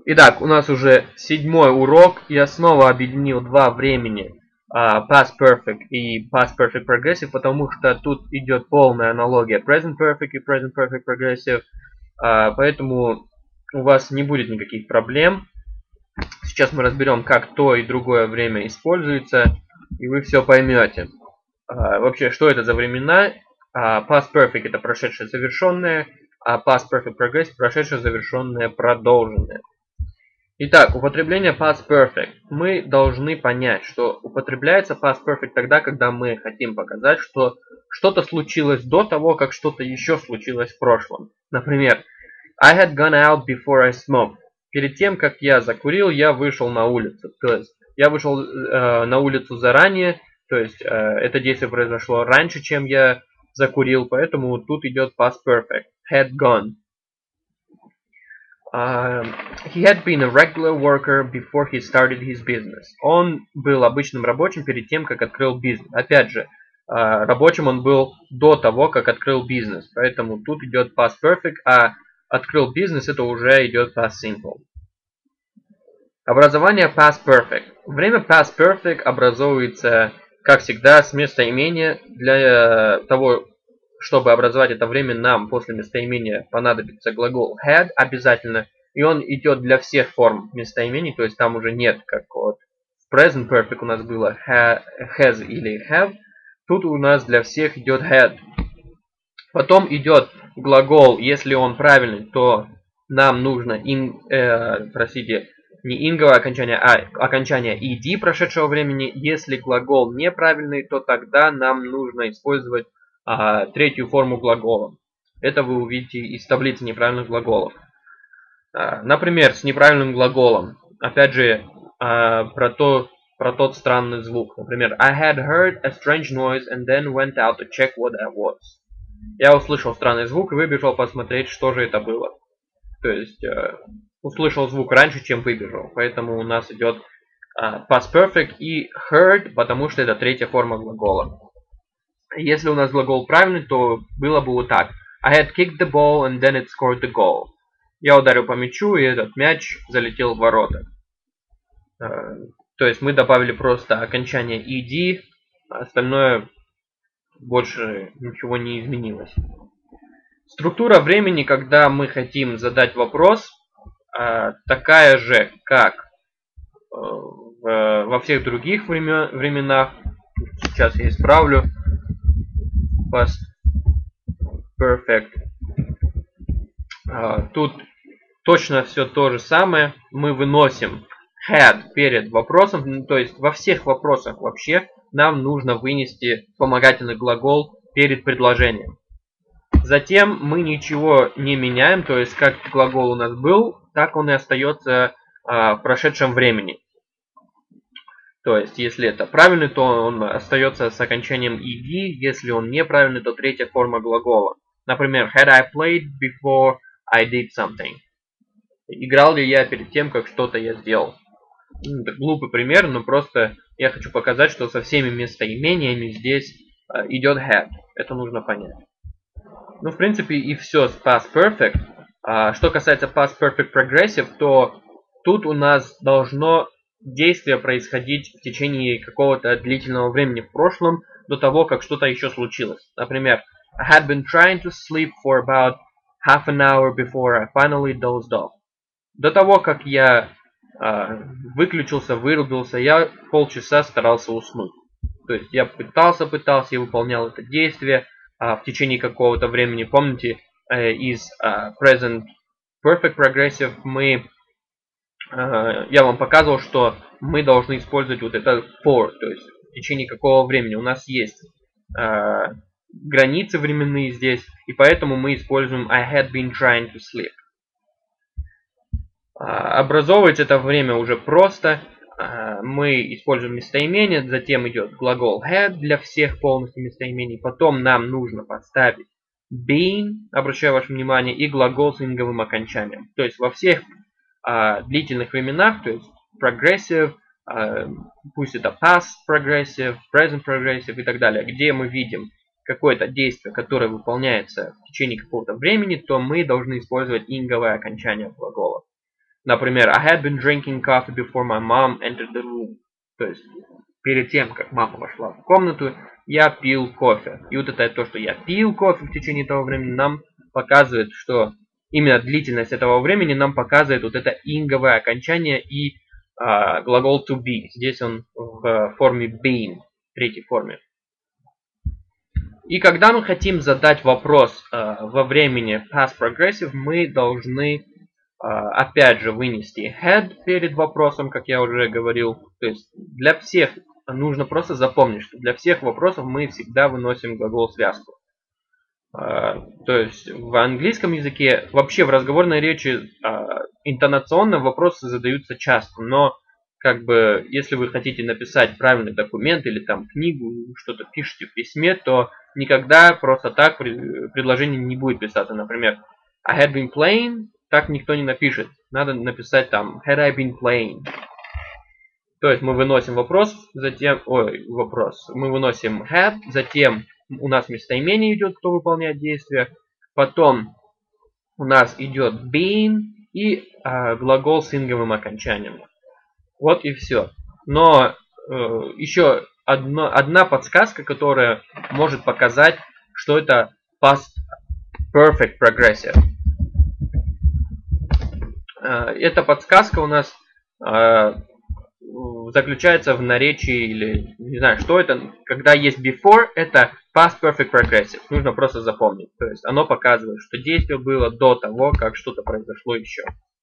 Итак, у нас уже 7-й урок. Я снова объединил два времени, Past Perfect и Past Perfect Progressive, потому что тут идет полная аналогия Present Perfect и Present Perfect Progressive, поэтому у вас не будет никаких проблем. Сейчас мы разберем, как то и другое время используется, и вы все поймете. Вообще, что это за времена? Past Perfect это прошедшее завершенное, а Past Perfect Progressive прошедшее завершенное продолженное. Итак, употребление Past Perfect. Мы должны понять, что употребляется Past Perfect тогда, когда мы хотим показать, что что-то случилось до того, как что-то еще случилось в прошлом. Например, I had gone out before I smoked. Перед тем, как я закурил, я вышел на улицу. То есть, я вышел на улицу заранее, то есть, это действие произошло раньше, чем я закурил, поэтому тут идет Past Perfect. Had gone. He had been a regular worker before he started his business. Он был обычным рабочим перед тем, как открыл бизнес. Опять же, рабочим он был до того, как открыл бизнес. Поэтому тут идет past perfect, а открыл бизнес это уже идет past simple. Образование past perfect. Время past perfect образовывается, как всегда, с местоимения. Для того, чтобы образовать это время, нам после местоимения понадобится глагол had обязательно. И он идет для всех форм местоимений, то есть там уже нет, как вот в present perfect у нас было has или have. Тут у нас для всех идет had. Потом идет глагол, если он правильный, то нам нужно, не инговое окончание, а окончание ed прошедшего времени. Если глагол неправильный, то тогда нам нужно использовать третью форму глагола. Это вы увидите из таблицы неправильных глаголов. Например, с неправильным глаголом. Опять же, про тот странный звук. Например, I had heard a strange noise and then went out to check what that was. Я услышал странный звук и выбежал посмотреть, что же это было. То есть, услышал звук раньше, чем выбежал. Поэтому у нас идет past perfect и heard, потому что это третья форма глагола. Если у нас глагол правильный, то было бы вот так. I had kicked the ball and then it scored the goal. Я ударил по мячу, и этот мяч залетел в ворота. То есть мы добавили просто окончание ed, а остальное больше ничего не изменилось. Структура времени, когда мы хотим задать вопрос, такая же, как во всех других временах. Сейчас я исправлю. Past perfect. Тут точно все то же самое. Мы выносим had перед вопросом. То есть во всех вопросах вообще нам нужно вынести вспомогательный глагол перед предложением. Затем мы ничего не меняем. То есть как глагол у нас был, так он и остается в прошедшем времени. То есть, если это правильный, то он остается с окончанием ed. Если он неправильный, то третья форма глагола. Например, had I played before I did something. Играл ли я перед тем, как что-то я сделал? Это глупый пример, но просто я хочу показать, что со всеми местоимениями здесь идет had. Это нужно понять. Ну, в принципе, и все с past perfect. Что касается past perfect progressive, то тут у нас должно действие происходить в течение какого-то длительного времени в прошлом, до того, как что-то еще случилось. Например, I had been trying to sleep for about half an hour before I finally dozed off. До того, как я выключился, вырубился, я полчаса старался уснуть. То есть я пытался, я выполнял это действие в течение какого-то времени. Помните, из present perfect progressive я вам показывал, что мы должны использовать вот это for, то есть в течение какого времени. У нас есть границы временные здесь, и поэтому мы используем I had been trying to sleep. Образовывать это время уже просто. Мы используем местоимение, затем идет глагол had для всех полностью местоимений. Потом нам нужно поставить been, обращаю ваше внимание, и глагол с инговым окончанием. То есть во всех длительных временах, то есть progressive, пусть это past progressive, present progressive и так далее, где мы видим какое-то действие, которое выполняется в течение какого-то времени, то мы должны использовать инговое окончание глагола. Например, I had been drinking coffee before my mom entered the room. То есть, перед тем, как мама вошла в комнату, я пил кофе. И вот это то, что я пил кофе в течение этого времени, нам показывает, что именно длительность этого времени нам показывает вот это инговое окончание и глагол to be. Здесь он в форме been, третьей форме. И когда мы хотим задать вопрос во времени past progressive, мы должны опять же вынести had перед вопросом, как я уже говорил. То есть для всех нужно просто запомнить, что для всех вопросов мы всегда выносим глагол-связку. То есть в английском языке, вообще в разговорной речи интонационно вопросы задаются часто, но как бы если вы хотите написать правильный документ или там книгу, что-то пишете в письме, то никогда просто так предложение не будет писаться. Например, I had been playing, так никто не напишет. Надо написать там had I been playing. То есть мы выносим вопрос, затем, мы выносим had, затем у нас местоимение идет, кто выполняет действие, потом у нас идет been и глагол с инговым окончанием. Вот и все. Но еще одна подсказка, которая может показать, что это past perfect progressive. Эта подсказка у нас заключается в наречии, или не знаю, что это. Когда есть before, это past perfect progressive. Нужно просто запомнить. То есть оно показывает, что действие было до того, как что-то произошло еще.